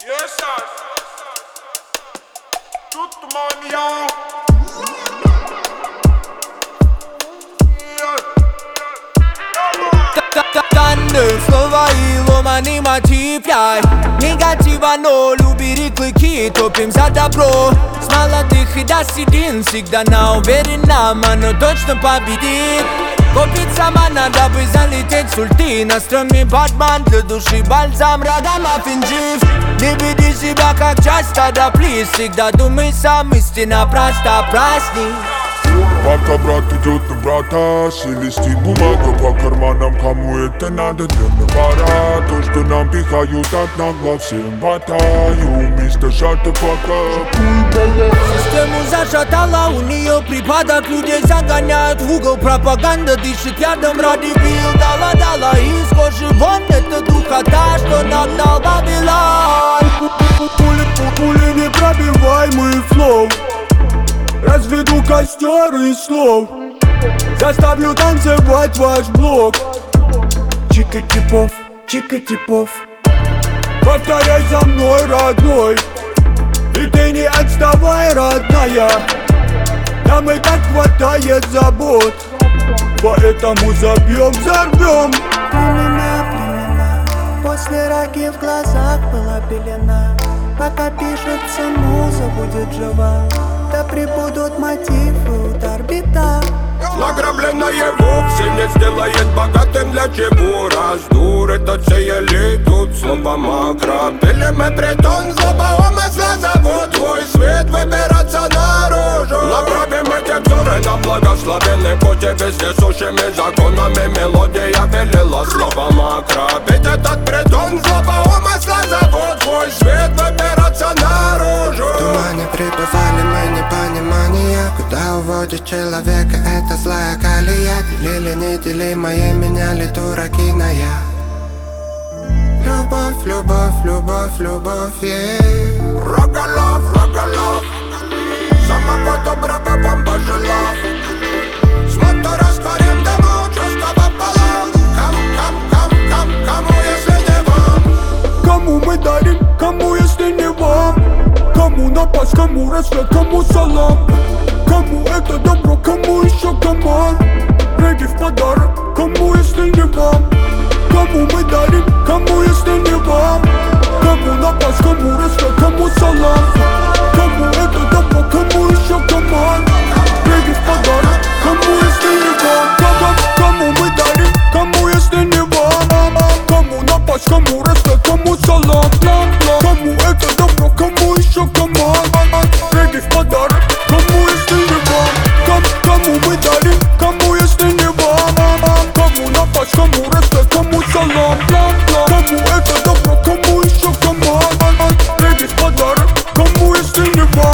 Yes, sir. Tutto mania. Танны, слова и ломаный мотив, яй. Негатива, но любили клыки, топим за добро. С молодых и до седин, всегда на уверенном, оно точно победит. Купить сама надо бы залететь с ульты. На стреме Батман, для души бальзам, радам офензив. Не веди себя как часть стада, плиз. Всегда думай сам, истина проста, праздник. Пока брат идет на брата, шелестит бумага по карманам. Кому это надо, для навара. То, что нам пихают от нагло, всем батаю. Мистер Шата пока. Систему зашатала, у нее припадок. Людей загоняют в угол, пропаганда дышит ядом ради бил. Дала из кожи вон, это духота, что нагнал Вавилон. Пули непробиваемый флоу. Разведу костер из слов. Заставлю танцевать ваш блок. Чика-типов. Повторяй за мной, родной. И ты не отставай, родная. Нам и так хватает забот. Поэтому забьем, взорвем. Племена, после раки в глазах была пелена. Пока пишется муза, будет жива. Да прибудут мотивы, удар, бита. Награбленное вовсе не сделает богатым. Для чего раздур этот сеяли тут слово макро. Миллиметры тонн злоба умысла зовут твой свет выбираться наружу. Направим эти взоры на благословенный путь. Везде сущими законами мелодия велела слово макро. Ведь этот притон злоба умысла зовут твой свет выбираться наружу. В тумане пребывали мы непонимания. Куда уводит человека эта злая колея? Делили неделимое, меняли дураки на я. Любовь, yeah. Рогалов. Самого доброго вам пожелав. Смотр растворим дыму, чувства пополам. Кому, если не вам? Кому мы дарим, кому если не вам? Кому напасть, кому рассвет, кому салам? Кому это добро, кому еще команд? Регги в подарок, кому если не вам? Кому мы дарим, кому если не вам? Кому напасть, кому рассвет, кому салам? Кому это добро, кому еще команд? Регги в подарок, кому если не вам? Кому мы дарим, кому если не вам? Кому напасть, кому рассвет, кому салам? Кому это добро, кому еще команд? Регги в подарок, кому если не вам? Кому мы дарим, кому если не вам? Кому напасть, кому рассвет, кому салам? Кому это добро, кому еще команд? Регги в подарок, кому если не вам?